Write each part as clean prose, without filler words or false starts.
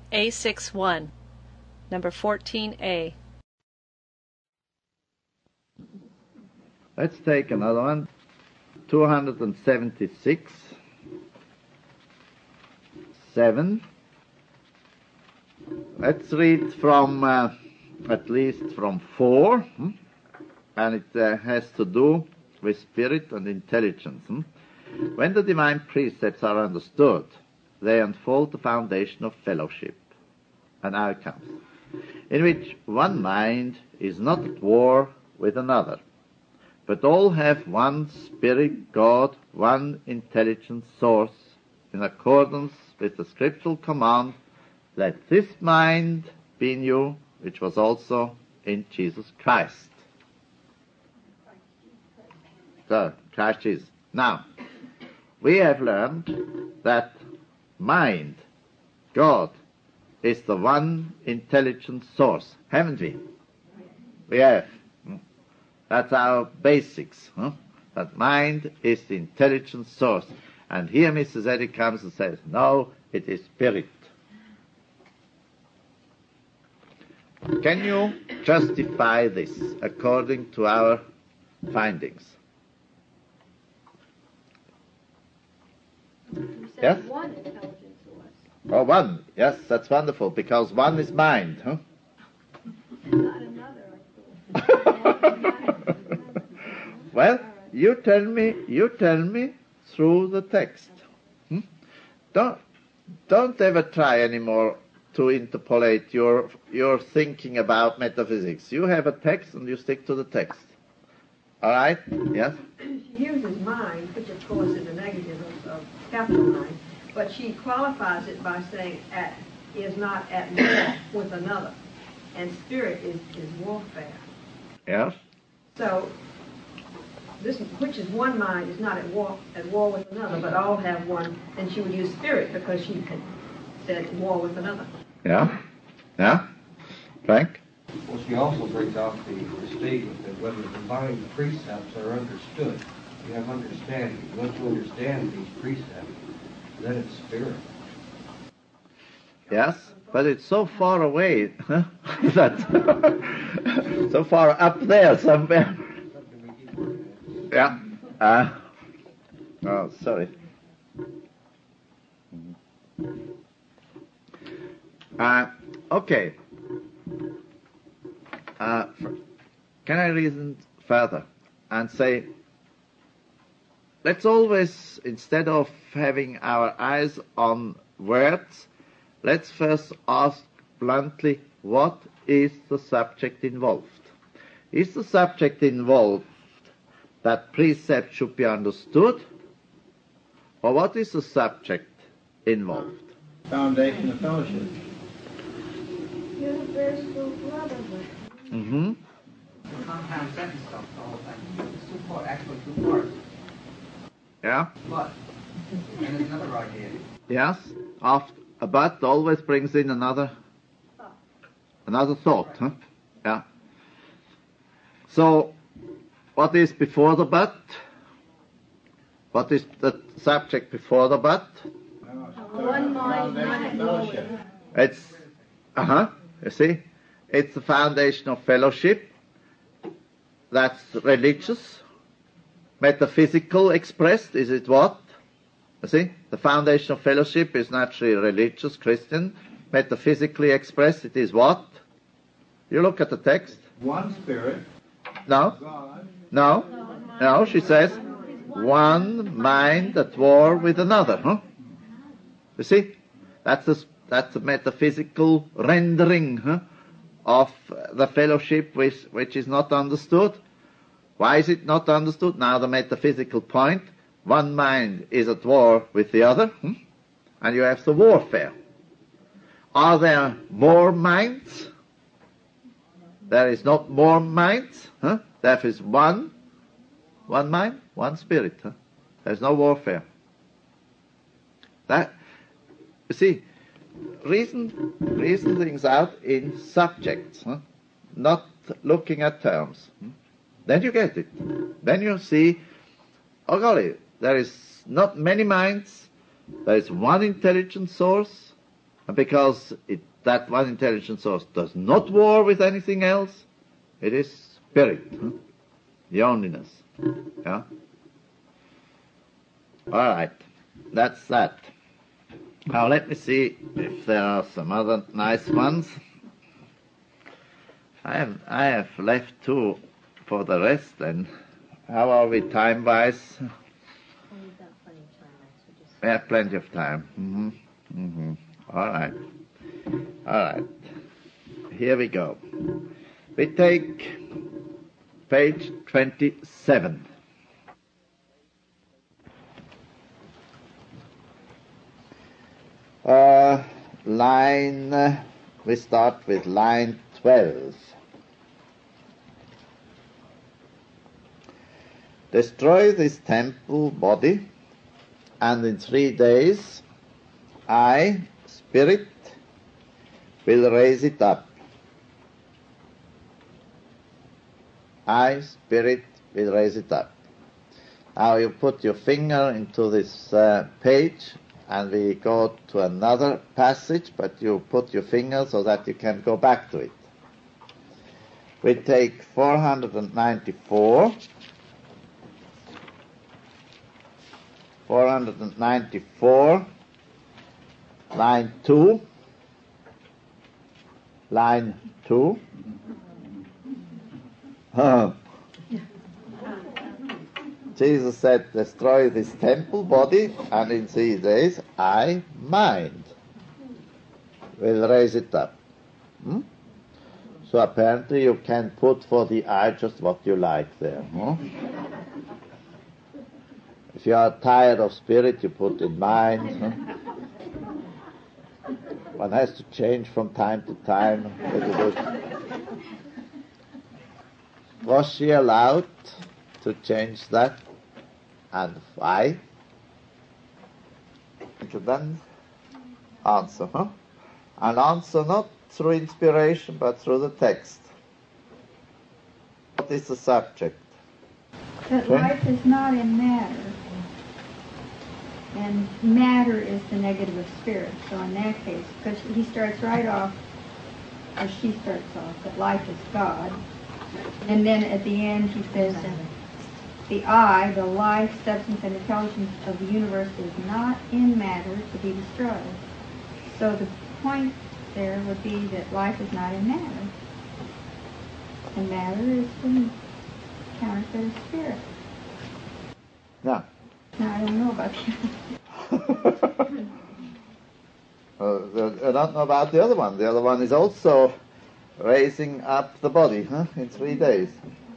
A61, number 14A. Let's take another one. 276. 7. Let's read from, at least from 4. And it has to do with spirit and intelligence. When the divine precepts are understood, they unfold the foundation of fellowship. And now it comes. In which one mind is not at war with another, but all have one spirit, God, one intelligent source, in accordance with the scriptural command, let this mind be in you, which was also in Jesus Christ. So, Christ Jesus. Now, we have learned that mind, God, is the one intelligent source, haven't we? We have. That's our basics. That mind is the intelligent source. And here Mrs. Eddy comes and says, no, it is spirit. Can you justify this according to our findings? Yes? One intelligent source. Oh, one. Yes, that's wonderful, because one is mind. And not another, I thought. Well, you tell me through the text. Don't ever try anymore to interpolate your thinking about metaphysics. You have a text and you stick to the text. All right? Yes? She uses mind, which of course is a negative of capital mind, but she qualifies it by saying is not at war with another. And spirit is warfare. Yes? So, this, which is one mind, is not at war with another, but all have one, and she would use spirit because she had said war with another. Yeah? Yeah? Frank? Well, she also brings out the statement that when the divine precepts are understood, you have understanding. Once you understand these precepts, then it's spirit. Yes? But it's so far away, that so far up there somewhere. Yeah. Oh, sorry. Okay. Can I reason further and say, let's always, instead of having our eyes on words, let's first ask bluntly, what is the subject involved? Is the subject involved that precept should be understood? Or what is the subject involved? Foundation of fellowship. Universal brotherhood. Mm-hmm. Compound sentence stuff, the whole thing. It's two parts, actually two parts. Yeah? But, and there's another idea. Yes? A but always brings in another thought, huh? Yeah. So, what is before the but? What is the subject before the but? One mind, not at war with another. It's, you see? It's the foundation of fellowship. That's religious. Metaphysical expressed, is it what? You see? The foundation of fellowship is naturally religious, Christian. Metaphysically expressed, it is what? You look at the text. One spirit. No. God. No, she says, one mind at war with another, huh? You see? That's a metaphysical rendering, huh, of the fellowship which is not understood. Why is it not understood? Now the metaphysical point. One mind is at war with the other, and you have the warfare. Are there more minds? There is not more minds, huh? There is one mind, one spirit. Huh? There's no warfare. That, you see, reason things out in subjects, huh? Not looking at terms. Then you get it. Then you see, oh golly, there is not many minds. There is one intelligent source. And because that one intelligent source does not war with anything else, it is spirit, the onlyness. Yeah? All right, that's that. Now let me see if there are some other nice ones. I have left two for the rest then. How are we time-wise? We have plenty of time. All right. Here we go. We take page 27. We start with line 12. Destroy this temple body, and in 3 days I, Spirit, will raise it up. I, Spirit, will raise it up. Now you put your finger into this page, and we go to another passage, but you put your finger so that you can go back to it. We take 494. 494, line 2. Line 2. Jesus said, destroy this temple body, and in 3 days I, mind, will raise it up. So apparently you can put for the I just what you like there. If you are tired of spirit, you put in mind. One has to change from time to time. Was she allowed to change that? And why? And then answer, And answer not through inspiration, but through the text. What is the subject? That life is not in matter. And matter is the negative of spirit. So in that case, because he starts right off, or she starts off, that life is God. And then at the end he says, the I, the life, substance, and intelligence of the universe is not in matter to be destroyed. So the point there would be that life is not in matter. And matter is the counterfeit of spirit. Yeah. Now, I don't know about I don't know about the other one. The other one is also raising up the body in 3 days.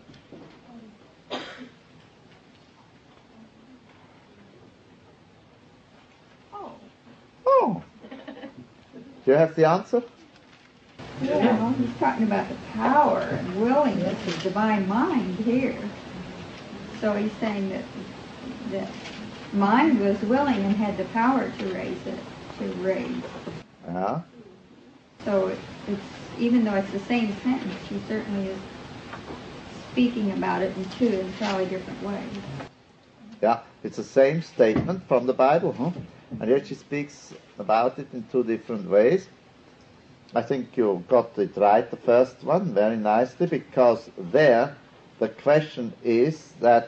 Oh. Do you have the answer? Yeah, he's talking about the power and willingness of divine mind here. So he's saying that mind was willing and had the power to raise it, Yeah. So it's even though it's the same sentence, he certainly is speaking about it in two entirely different ways. Yeah, it's the same statement from the Bible, and yet she speaks about it in two different ways. I think you got it right, the first one, very nicely, because there the question is that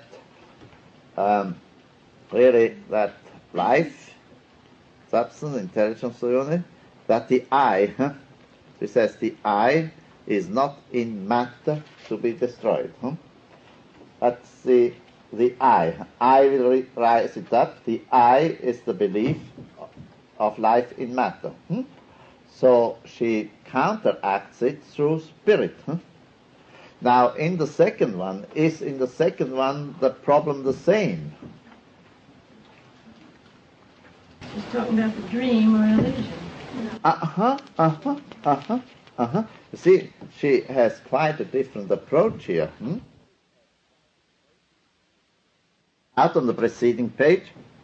really that life, substance, intelligence, unit, that the I, she says the I is not in matter to be destroyed. That's the I. I will rise it up. The I is the belief of life in matter. So she counteracts it through spirit. Now, in the second one, the problem the same? She's talking about the dream or illusion. You see, she has quite a different approach here. Out on the preceding page,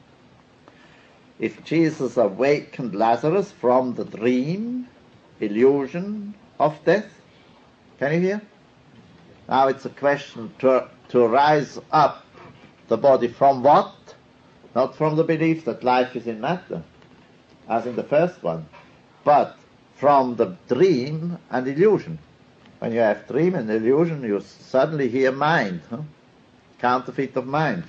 if Jesus awakened Lazarus from the dream, illusion of death, can you hear? Now it's a question to rise up the body from what? Not from the belief that life is in matter, as in the first one, but from the dream and illusion. When you have dream and illusion, you suddenly hear mind, counterfeit of mind.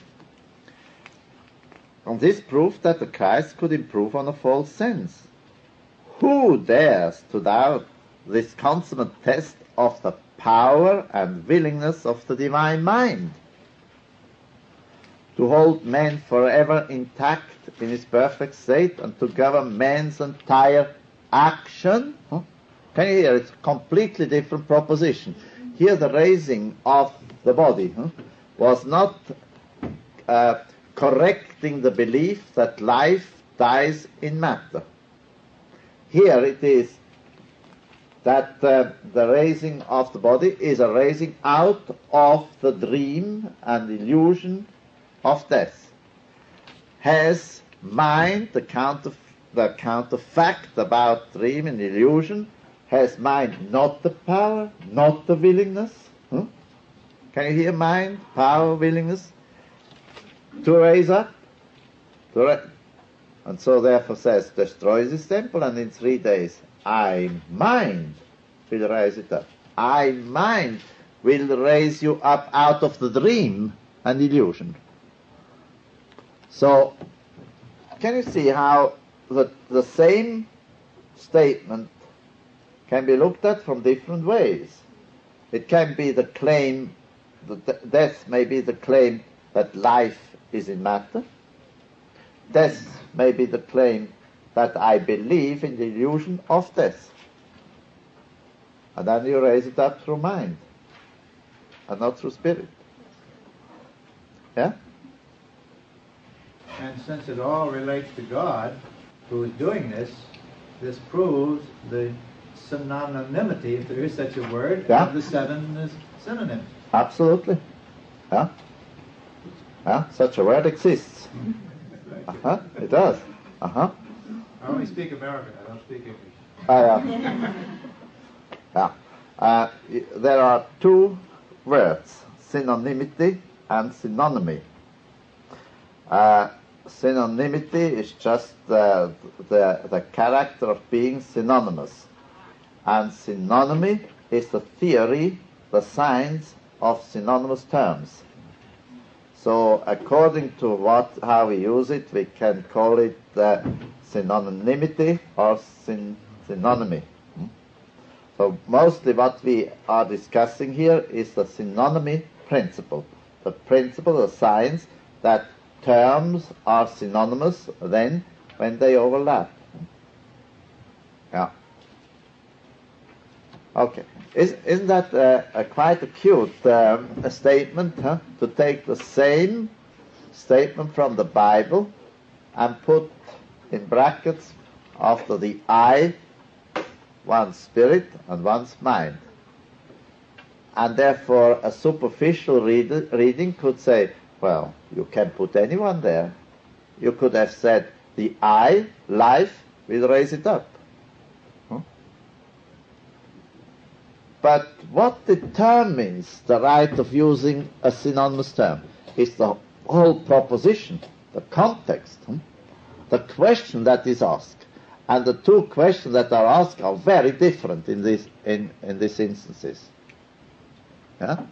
And this proved that the Christ could improve on a false sense. Who dares to doubt this consummate test of the power and willingness of the divine mind to hold man forever intact in his perfect state and to govern man's entire action? Can you hear? It's a completely different proposition. Here the raising of the body was not correcting the belief that life dies in matter. Here it is that the raising of the body is a raising out of the dream and illusion of death. Has mind, the counterfact about dream and illusion, has mind not the power, not the willingness? Can you hear mind, power, willingness? To raise up? And so therefore says, destroy this temple and in 3 days I, mind, will raise it up. I, mind, will raise you up out of the dream and illusion. So, can you see how the same statement can be looked at from different ways? It can be the claim, death may be the claim that life is in matter. Death may be the claim that I believe in the illusion of death. And then you raise it up through mind and not through spirit. Yeah? And since it all relates to God, who is doing this, this proves the synonymity, if there is such a word, of the 7 synonyms. Absolutely. Yeah? Yeah? Such a word exists. It does. I only speak American, I don't speak English. Yeah. There are 2 words, synonymity and synonymy. Synonymity is just the character of being synonymous. And synonymy is the theory, the science of synonymous terms. So according to how we use it, we can call it synonymity or synonymy. So mostly what we are discussing here is the synonymy principle. The principle, the science that terms are synonymous then when they overlap. Yeah. Okay. Isn't that a quite a cute a statement, to take the same statement from the Bible and put in brackets after the I, one's spirit and one's mind. And therefore a superficial reading could say, well, you can put anyone there. You could have said the I, life, will raise it up. But what determines the right of using a synonymous term is the whole proposition, the context, the question that is asked. And the 2 questions that are asked are very different in these instances. Yeah?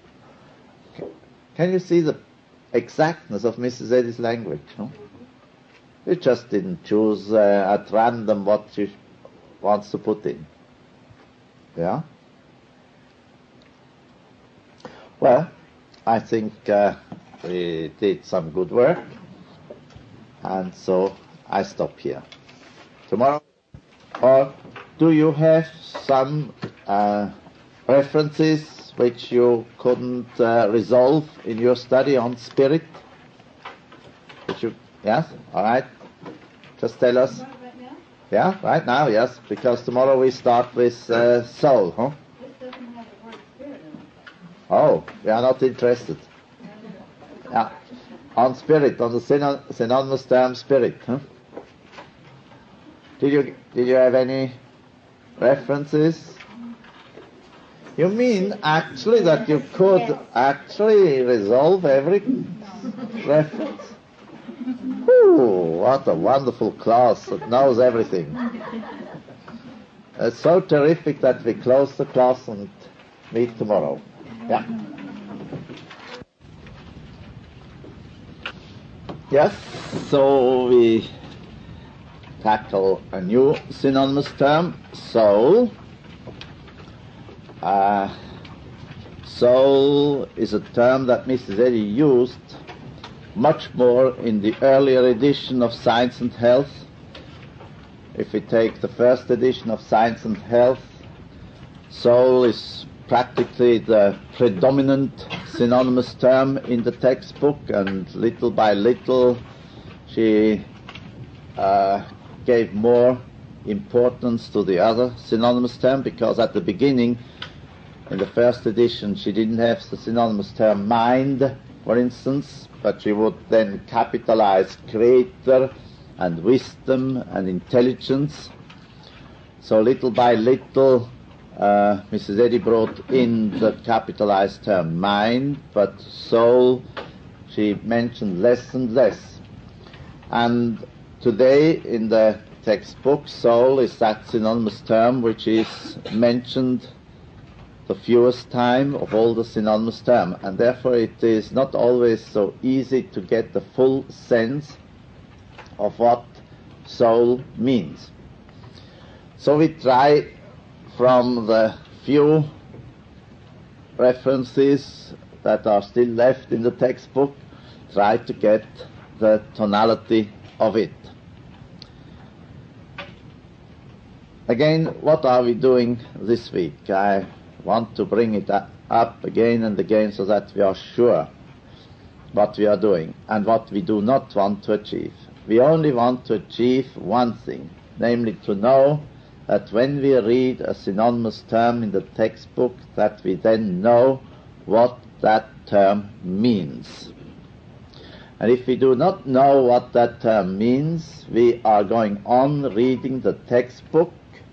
Can you see the exactness of Mrs. Eddy's language? You just didn't choose at random what she wants to put in. Yeah? Well, I think we did some good work, and so I stop here. Tomorrow, or do you have some references which you couldn't resolve in your study on spirit? Yes? All right. Just tell us. Right now? Yeah, right now, yes, because tomorrow we start with soul, huh? This doesn't have the word spirit in it. Oh, we are not interested. Yeah. On spirit, on the synonymous term spirit, huh? Did you have any references? You mean actually that you could actually resolve every reference? Ooh, what a wonderful class that knows everything. so terrific that we close the class and meet tomorrow. Yeah. Yes, so we tackle a new synonymous term, soul. Soul is a term that Mrs. Eddy used much more in the earlier edition of Science and Health. If we take the first edition of Science and Health, soul is practically the predominant synonymous term in the textbook, and little by little she gave more importance to the other synonymous term, because at the beginning, in the first edition, she didn't have the synonymous term mind, for instance, but she would then capitalize creator and wisdom and intelligence. So little by little, Mrs. Eddy brought in the capitalized term mind, but soul she mentioned less and less. And today in the textbook, soul is that synonymous term which is mentioned the fewest time of all the synonymous terms, and therefore it is not always so easy to get the full sense of what soul means. So we try, from the few references that are still left in the textbook, try to get the tonality of it. Again, what are we doing this week? I want to bring it up again and again so that we are sure what we are doing and what we do not want to achieve. We only want to achieve one thing, namely to know that when we read a synonymous term in the textbook, that we then know what that term means. And if we do not know what that term means, we are going on reading the textbook,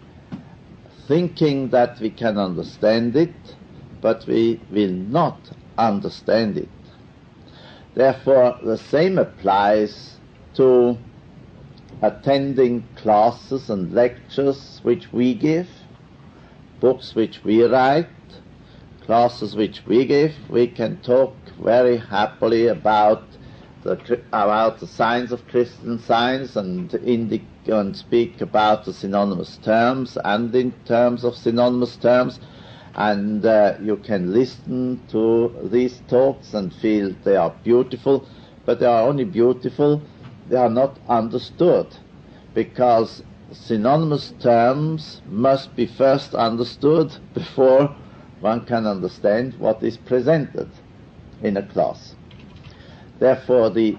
thinking that we can understand it, but we will not understand it. Therefore, the same applies to attending classes and lectures which we give, books which we write, classes which we give. We can talk very happily about the science of Christian Science and speak about the synonymous terms and in terms of synonymous terms, and you can listen to these talks and feel they are beautiful, but they are only beautiful, they are not understood, because synonymous terms must be first understood before one can understand what is presented in a class. Therefore, the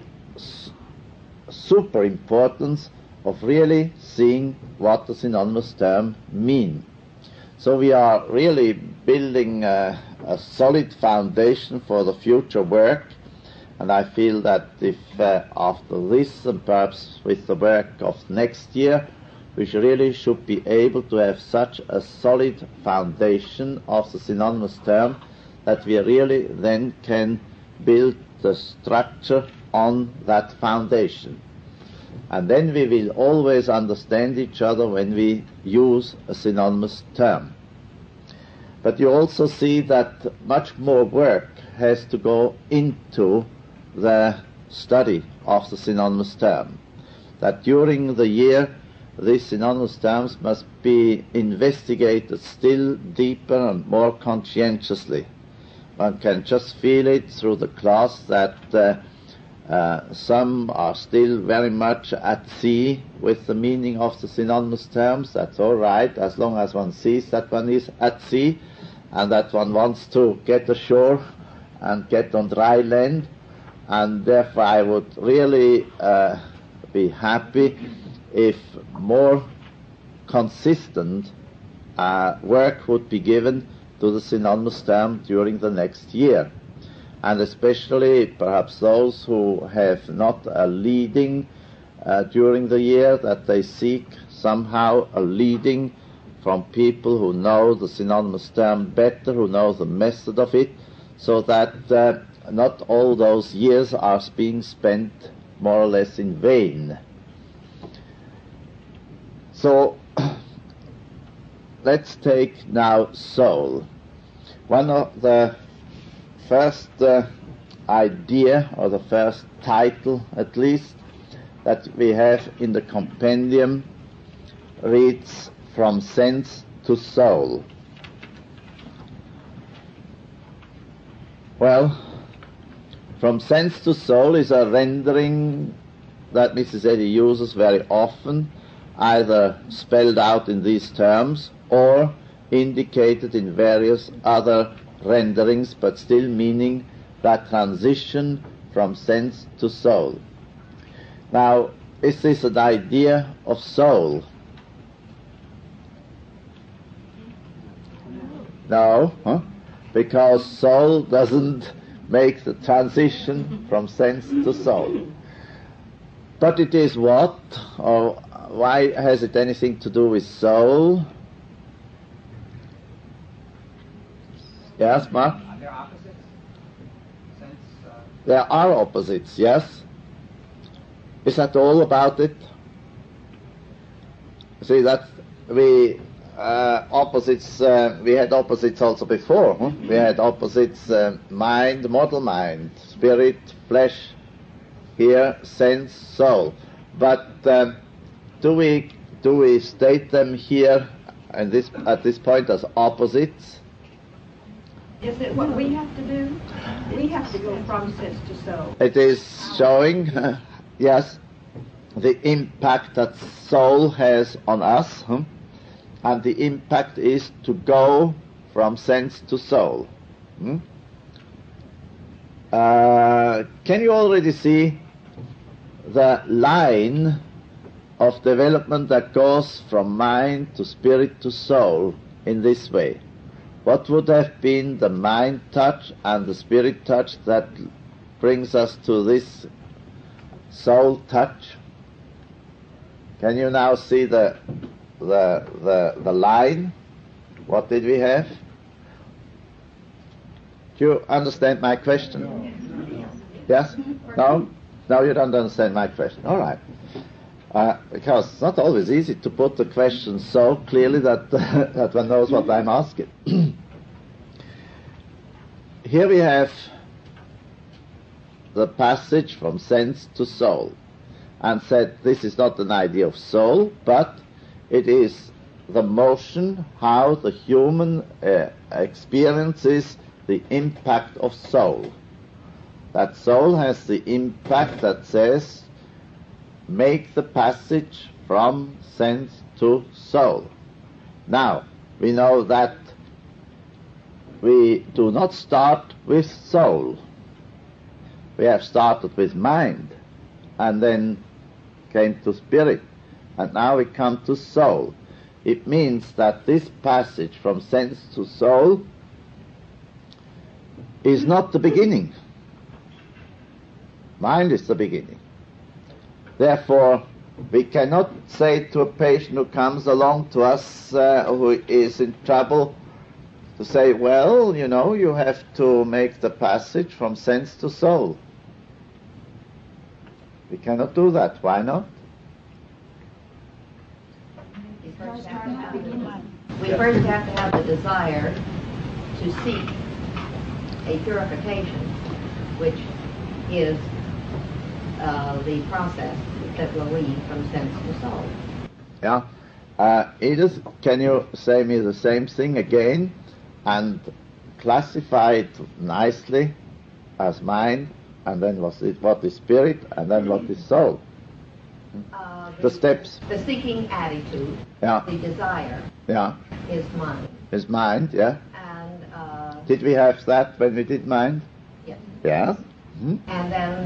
super importance of really seeing what the synonymous term mean. So we are really building a solid foundation for the future work, and I feel that if after this and perhaps with the work of next year, we really should be able to have such a solid foundation of the synonymous term that we really then can build the structure on that foundation. And then we will always understand each other when we use a synonymous term. But you also see that much more work has to go into the study of the synonymous term. That during the year, these synonymous terms must be investigated still deeper and more conscientiously. One can just feel it through the class that some are still very much at sea with the meaning of the synonymous terms. That's all right, as long as one sees that one is at sea and that one wants to get ashore and get on dry land. And therefore I would really be happy if more consistent work would be given to the synonymous term during the next year. And especially perhaps those who have not a leading during the year, that they seek somehow a leading from people who know the synonymous term better, who know the method of it, so that not all those years are being spent more or less in vain. So let's take now soul. One of the first idea, or the first title at least, that we have in the compendium reads From Sense to Soul. Well, from sense to soul is a rendering that Mrs. Eddy uses very often, either spelled out in these terms or indicated in various other renderings, but still meaning that transition from sense to soul. Now, is this an idea of soul? No, because soul doesn't make the transition from sense to soul. But it is what? Or why has it anything to do with soul? Yes, Mark? Are there opposites? Sense, There are opposites, yes. Is that all about it? See, that's opposites. We had opposites also before. We had opposites: mind, model mind, spirit, flesh. Here, sense, soul. But do we state them here and at this point as opposites? Is it what we have to do? We have to go from sense to soul. It is showing, yes, the impact that soul has on us, and the impact is to go from sense to soul. Can you already see the line of development that goes from mind to spirit to soul in this way? What would have been the mind touch and the spirit touch that brings us to this soul touch? Can you now see the line? What did we have? Do you understand my question? Yes? No? No, you don't understand my question. All right. Because it's not always easy to put the question so clearly that, that one knows what I'm asking. Here we have the passage from sense to soul, and said this is not an idea of soul, but it is the motion, how the human experiences the impact of soul. That soul has the impact that says, make the passage from sense to soul. Now, we know that we do not start with soul. We have started with mind, and then came to spirit, and now we come to soul. It means that this passage from sense to soul is not the beginning. Mind is the beginning. Therefore, we cannot say to a patient who comes along to us who is in trouble, to say, well, you know, you have to make the passage from sense to soul. We cannot do that. Why not? We first have to have the desire to seek a purification, which is the process that will lead from sense to soul. Yeah. Edith, can you say me the same thing again and classify it nicely as mind, and then what is spirit, and then what is soul? The steps. The seeking attitude, Yeah. the desire, Yeah. is mind. Is mind, yeah. And Did we have that when we did mind? yes. Yes. And then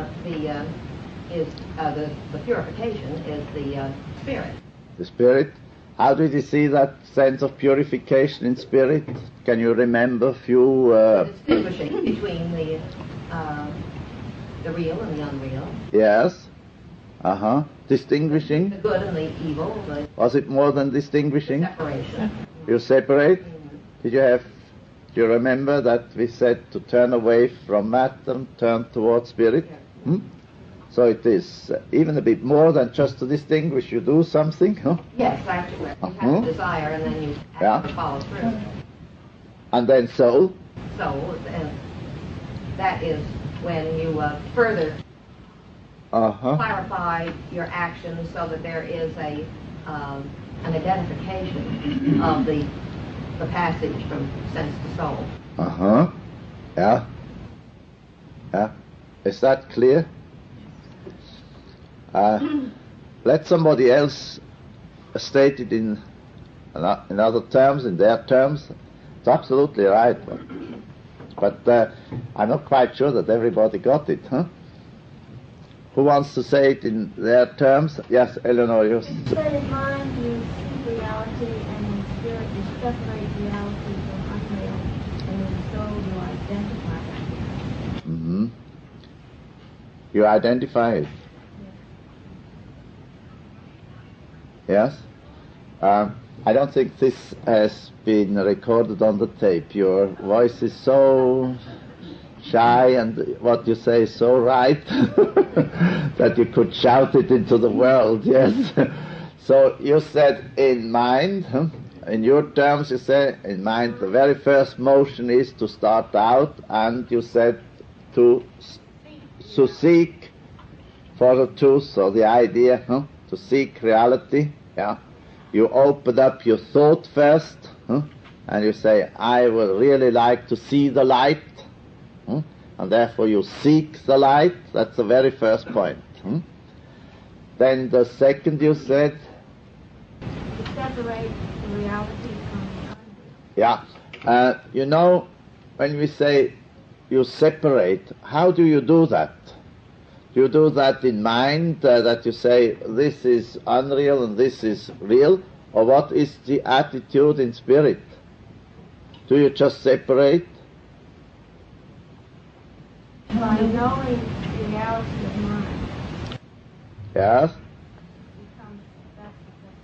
the purification is the spirit. The spirit. How did you see that sense of purification in spirit? Can you remember a few? Distinguishing between the real and the unreal. Yes. Distinguishing. The good and the evil. Was it more than distinguishing? Separation. You separate. Do you remember that we said to turn away from matter and turn towards spirit? Yeah. So it is even a bit more than just to distinguish. You do something, huh? Yes, actually. You have a desire and then you have to follow through. And then soul? So, that is when you further clarify your actions so that there is an identification of the passage from sense to soul. Yeah. Yeah. Is that clear? Let somebody else state it in other terms, in their terms. It's absolutely right. But I'm not quite sure that everybody got it, huh? Who wants to say it in their terms? Yes, Eleanor, you say in mind you see reality, and in spirit you separate reality from unreal, and in soul you identify it. Mm-hmm. You identify it. Yes? I don't think this has been recorded on the tape. Your voice is so shy and what you say is so right that you could shout it into the world, yes. So you said in mind, in your terms you say in mind the very first motion is to start out, and you said to seek for the truth or the idea, to seek reality, yeah. You open up your thought first, and you say, I would really like to see the light, and therefore you seek the light. That's the very first point. Then the second you said? To separate the reality from the unreal. Yeah. You know, when we say you separate, how do you do that? Do you do that in mind, that you say this is unreal and this is real? Or what is the attitude in spirit? Do you just separate? By knowing the reality of mind. Yes? Becomes that's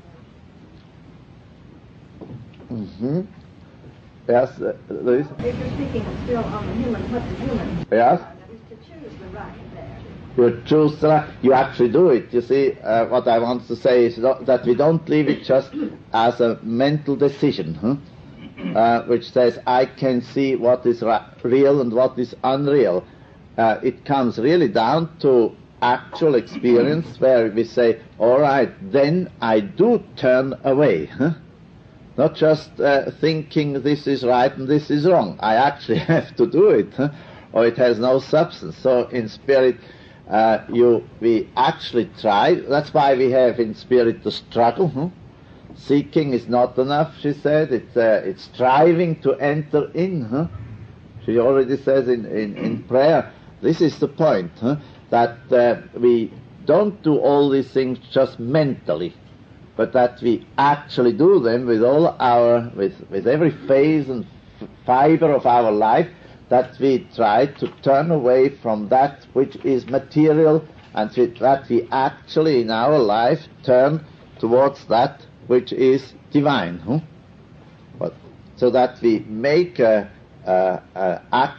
the Mm-hmm. separation. Yes, Louise? If you're speaking still on the human, what the human Yes? that is to choose the right there. You choose you actually do it. You see, what I want to say is that we don't leave it just as a mental decision, which says I can see what is real and what is unreal. It comes really down to actual experience where we say, all right, then I do turn away. Not just thinking this is right and this is wrong. I actually have to do it, or it has no substance. So in spirit, we actually try. That's why we have in spirit the struggle. Seeking is not enough, she said. It's striving to enter in. She already says in prayer, this is the point, that we don't do all these things just mentally, but that we actually do them with all with every phase and fiber of our life, that we try to turn away from that which is material, and that we actually in our life turn towards that which is divine. So that we make a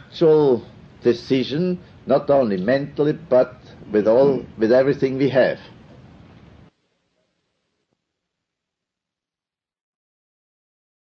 actual decision, not only mentally, but with everything we have.